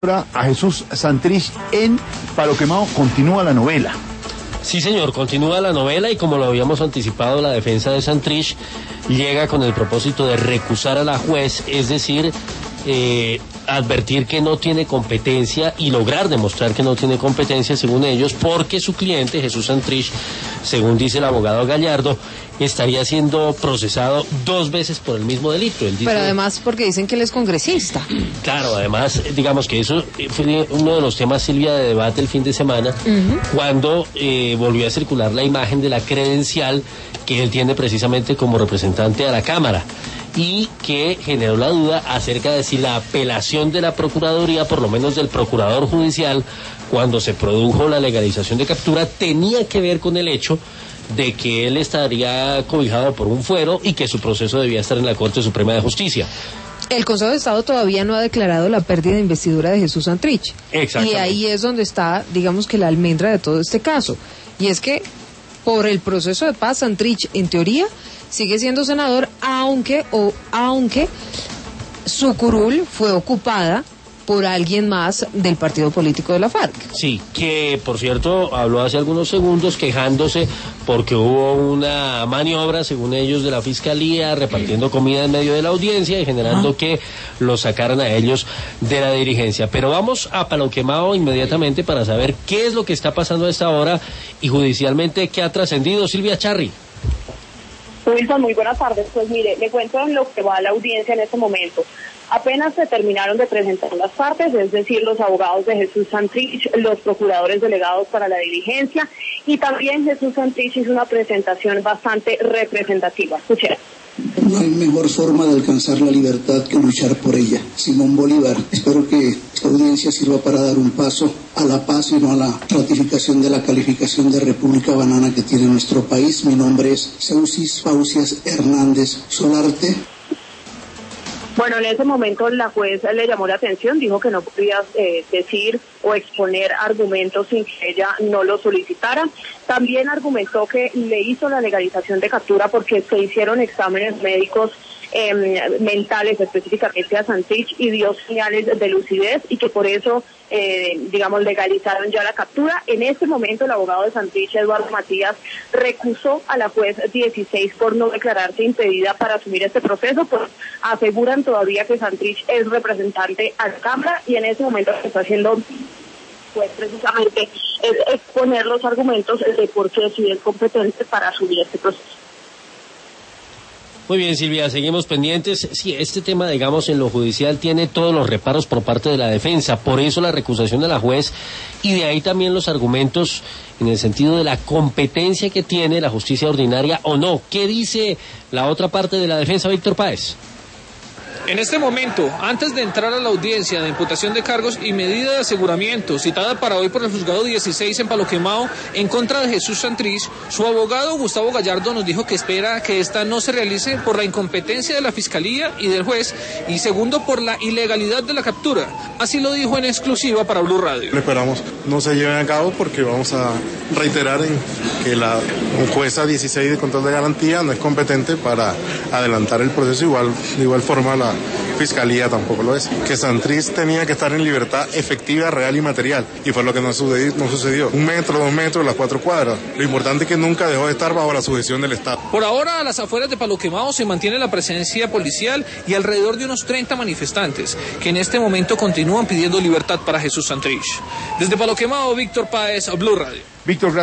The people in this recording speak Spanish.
A Jesús Santrich en Palo Quemado continúa la novela. Sí, señor, continúa la novela y como lo habíamos anticipado, la defensa de Santrich llega con el propósito de recusar a la juez, es decir, advertir que no tiene competencia y lograr demostrar que no tiene competencia, según ellos, porque su cliente, Jesús Santrich, según dice el abogado Gallardo, estaría siendo procesado 2 veces por el mismo delito. Él dice, pero además porque dicen que él es congresista. Claro, además, digamos que eso fue uno de los temas, Silvia, de debate el fin de semana, cuando volvió a circular la imagen de la credencial que él tiene precisamente como representante a la Cámara, y que generó la duda acerca de si la apelación de la Procuraduría, por lo menos del Procurador Judicial, cuando se produjo la legalización de captura, tenía que ver con el hecho de que él estaría cobijado por un fuero y que su proceso debía estar en la Corte Suprema de Justicia. El Consejo de Estado todavía no ha declarado la pérdida de investidura de Jesús Santrich. Exactamente. Y ahí es donde está, digamos que la almendra de todo este caso. Y es que por el proceso de paz, Santrich, en teoría, sigue siendo senador, aunque su curul fue ocupada por alguien más del partido político de la FARC. Sí, que por cierto habló hace algunos segundos quejándose porque hubo una maniobra, según ellos, de la Fiscalía repartiendo comida en medio de la audiencia y generando que los sacaran a ellos de la dirigencia. Pero vamos a Palo Quemado inmediatamente para saber qué es lo que está pasando a esta hora y judicialmente qué ha trascendido. Silvia Charri. Wilson, muy buenas tardes. Pues mire, le cuento en lo que va a la audiencia en este momento. Apenas se terminaron de presentar las partes, es decir, los abogados de Jesús Santrich, los procuradores delegados para la diligencia, y también Jesús Santrich hizo una presentación bastante representativa. Escuchen. No hay mejor forma de alcanzar la libertad que luchar por ella. Simón Bolívar. Espero que esta audiencia sirva para dar un paso a la paz y no a la ratificación de la calificación de República Banana que tiene nuestro país. Mi nombre es Seusis Faucias Hernández Solarte. Bueno, en ese momento la juez le llamó la atención, dijo que no podía decir o exponer argumentos sin que ella no lo solicitara. También argumentó que le hizo la legalización de captura porque se hicieron exámenes médicos mentales específicamente a Santrich y dio señales de lucidez y que por eso, legalizaron ya la captura. En este momento el abogado de Santrich, Eduardo Matías, recusó a la juez 16 por no declararse impedida para asumir este proceso, pues aseguran todavía que Santrich es representante a la Cámara y en este momento lo que está haciendo pues precisamente es exponer los argumentos de por qué sí es competente para asumir este proceso. Muy bien, Silvia, seguimos pendientes. Sí, este tema, digamos, en lo judicial tiene todos los reparos por parte de la defensa, por eso la recusación de la juez y de ahí también los argumentos en el sentido de la competencia que tiene la justicia ordinaria o no. ¿Qué dice la otra parte de la defensa, Víctor Páez? En este momento, antes de entrar a la audiencia de imputación de cargos y medida de aseguramiento citada para hoy por el juzgado 16 en Palo Quemado en contra de Jesús Santrich, su abogado Gustavo Gallardo nos dijo que espera que esta no se realice por la incompetencia de la Fiscalía y del juez y segundo por la ilegalidad de la captura. Así lo dijo en exclusiva para Blue Radio. Esperamos no se lleven a cabo porque vamos a reiterar en que la jueza 16 de control de garantía no es competente para adelantar el proceso, de igual forma la Fiscalía tampoco lo es. Que Santrich tenía que estar en libertad efectiva, real y material, y fue lo que no sucedió. 1 metro, 2 metros, las 4 cuadras. Lo importante es que nunca dejó de estar bajo la sujeción del Estado. Por ahora, a las afueras de Palo Quemado se mantiene la presencia policial y alrededor de unos 30 manifestantes, que en este momento continúan pidiendo libertad para Jesús Santrich. Desde Palo Quemado, Víctor Páez, Blue Radio. Víctor,